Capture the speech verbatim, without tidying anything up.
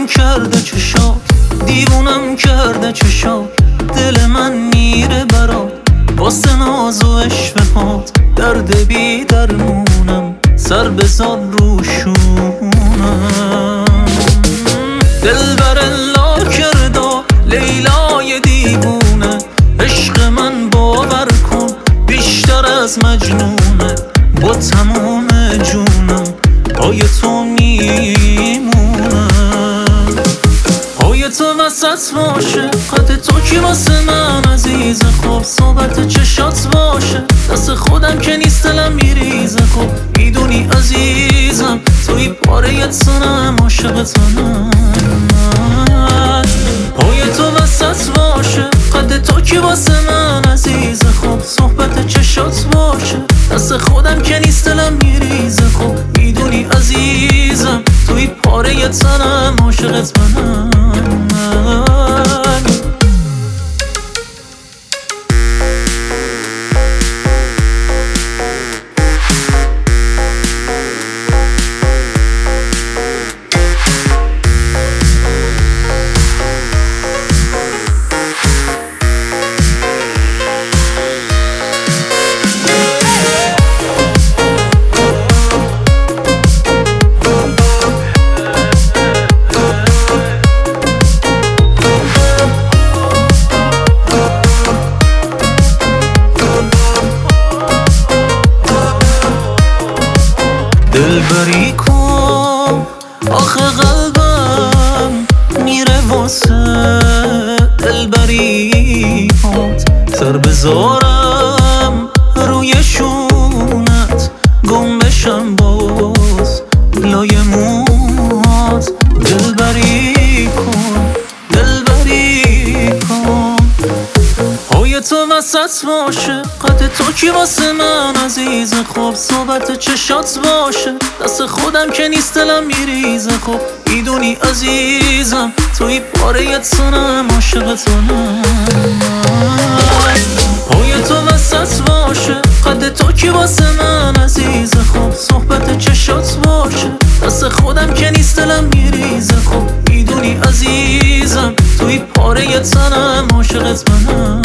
کرده چشات، دیوونم کرده چشات، دل من میره برات واسه ناز و عشقهات. درد بی درمونم سر بزار رو شونم. دلبر لا کرده لیلای دیوونه، عشق من باور کن بیشتر از مجنونه. با تمام جونم پای تو میمونم، پای تو وسط باشه قد تو کی واسه من عزیز. خوب صحبت چشات باشه دست خودم که نیست دلم میریزه. خب میدونی عزیزم توی پاره تنم عاشق تنم. پای تو وسط باشه قد تو کی واسه من عزیز. خب صحبت چشات باشه دست خودم که نیست دلم میریزه. خب میدونی عزیزم توی پاره تنم عاشقت منم. دلبری کن آخه قلبم میره واسه دلبری هات. سر بذارم روی شونت گم بشم باز لای موهات. دلبری کن دلبری کن پای تو وسط باشه قد تو کی واسه من عزیز. خب صحبت چشات باشه دست خودم که نیست دلم میریزه. خب میدونی عزیزم توی پاره تنم عاشق تنم. پای تو وسط باشه قد تو کی واسه من عزیز. خب صحبت چشات باشه دست خودم که نیست دلم میریزه. خب میدونی عزیزم توی پاره تنم عاشق تنم.